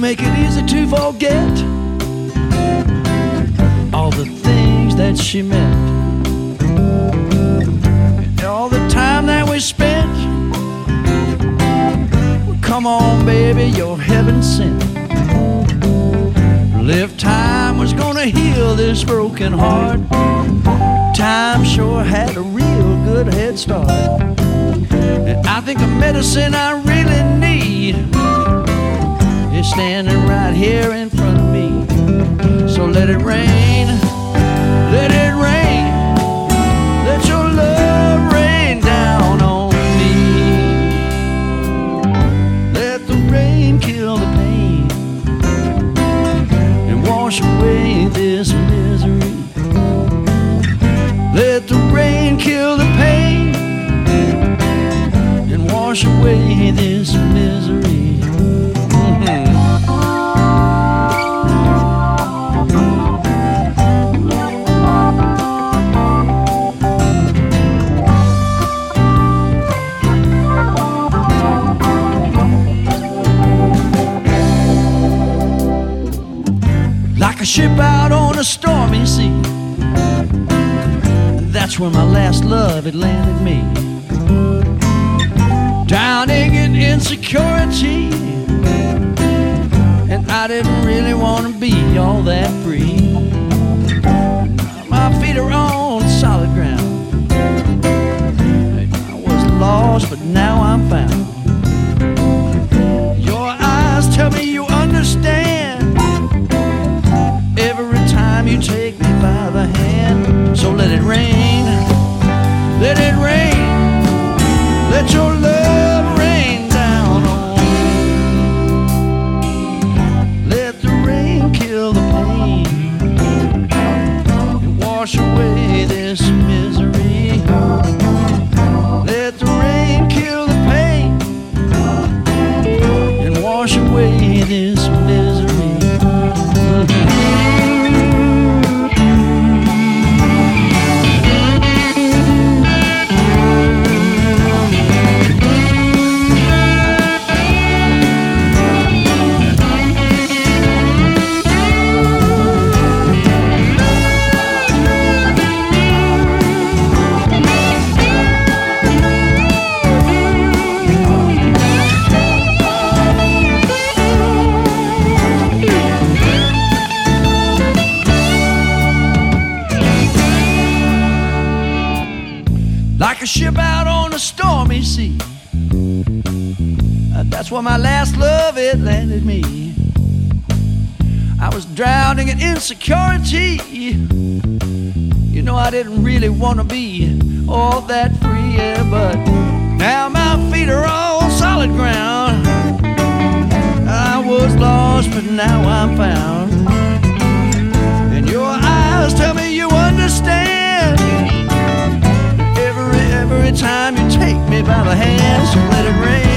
make it easy to forget all the things that she meant, and all the time that we spent. Well, come on, baby, you're heaven sent. If time was gonna heal this broken heart, time sure had a real good head start. And I think the medicine I really need is standing right here in front of me. So let it rain, let it rain, let your love rain down on me. Let the rain kill the pain and wash away this misery. Let the rain kill the pain and wash away this misery. Like a ship out on a stormy sea, that's where my last love had landed me. Drowning in insecurity, and I didn't really want to be all that free. My feet are on solid ground. I was lost, but now I'm found. Your eyes tell me you understand every time you take me by the hand. So let it rain, let it rain, let your love rain down on me. Let the rain kill the pain and wash away this misery. Let the rain kill the pain and wash away this misery. Like a ship out on a stormy sea, that's where my last love had landed me. I was drowning in insecurity. You know I didn't really want to be all that free, yeah, but now my feet are on solid ground. I was lost, but now I'm found. And your eyes tell me you understand every time you take me by the hand. So let it rain,